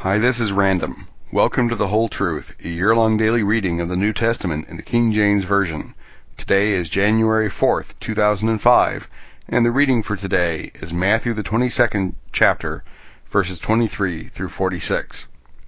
Hi, this is Random. Welcome to The Whole Truth, a year-long daily reading of the New Testament in the King James Version. Today is January 4th, 2005, and the reading for today is Matthew the 22nd chapter, verses 23 through 46.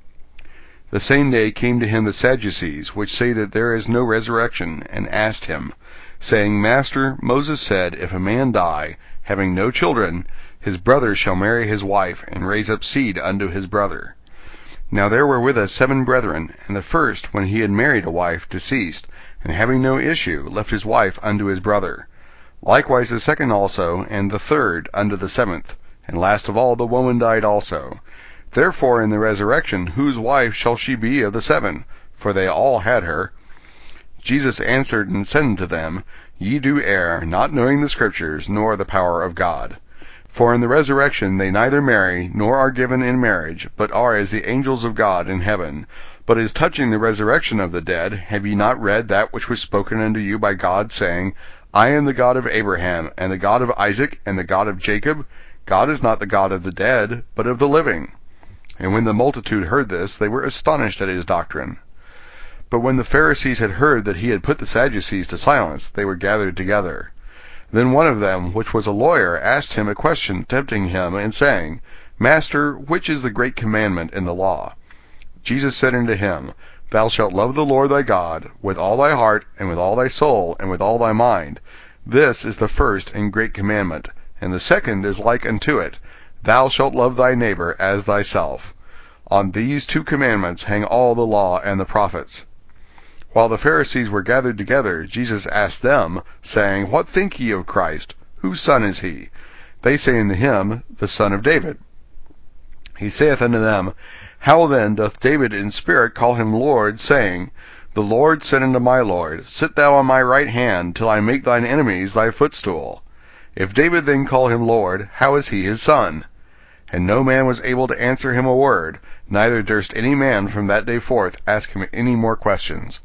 The same day came to him the Sadducees, which say that there is no resurrection, and asked him, saying, Master, Moses said, if a man die, having no children, his brother shall marry his wife, and raise up seed unto his brother. Now there were with us 7 brethren, and the first, when he had married a wife, deceased, and having no issue, left his wife unto his brother. Likewise the second also, and the third unto the 7th, and last of all the woman died also. Therefore in the resurrection whose wife shall she be of the 7? For they all had her. Jesus answered and said unto them, Ye do err, not knowing the Scriptures, nor the power of God. For in the resurrection they neither marry, nor are given in marriage, but are as the angels of God in heaven. But as touching the resurrection of the dead, have ye not read that which was spoken unto you by God, saying, I am the God of Abraham, and the God of Isaac, and the God of Jacob? God is not the God of the dead, but of the living. And when the multitude heard this, they were astonished at his doctrine. But when the Pharisees had heard that he had put the Sadducees to silence, they were gathered together. Then one of them, which was a lawyer, asked him a question, tempting him, and saying, Master, which is the great commandment in the law? Jesus said unto him, Thou shalt love the Lord thy God with all thy heart, and with all thy soul, and with all thy mind. This is the first and great commandment, and the second is like unto it, Thou shalt love thy neighbor as thyself. On these 2 commandments hang all the law and the prophets. While the Pharisees were gathered together, Jesus asked them, saying, What think ye of Christ? Whose son is he? They say unto him, The son of David. He saith unto them, How then doth David in spirit call him Lord, saying, The Lord said unto my Lord, Sit thou on my right hand, till I make thine enemies thy footstool. If David then call him Lord, how is he his son? And no man was able to answer him a word, neither durst any man from that day forth ask him any more questions.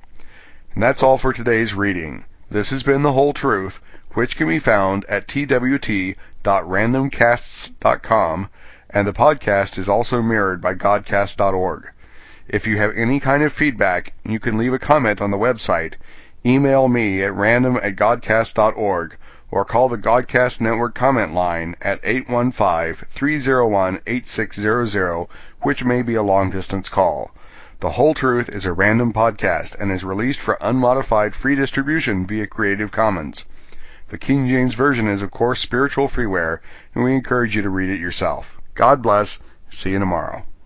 And that's all for today's reading. This has been The Whole Truth, which can be found at twt.randomcasts.com, and the podcast is also mirrored by godcast.org. If you have any kind of feedback, you can leave a comment on the website, email me at random@godcast.org, or call the Godcast Network comment line at 815-301-8600, which may be a long-distance call. The Whole Truth is a random podcast and is released for unmodified free distribution via Creative Commons. The King James Version is, of course, spiritual freeware, and we encourage you to read it yourself. God bless. See you tomorrow.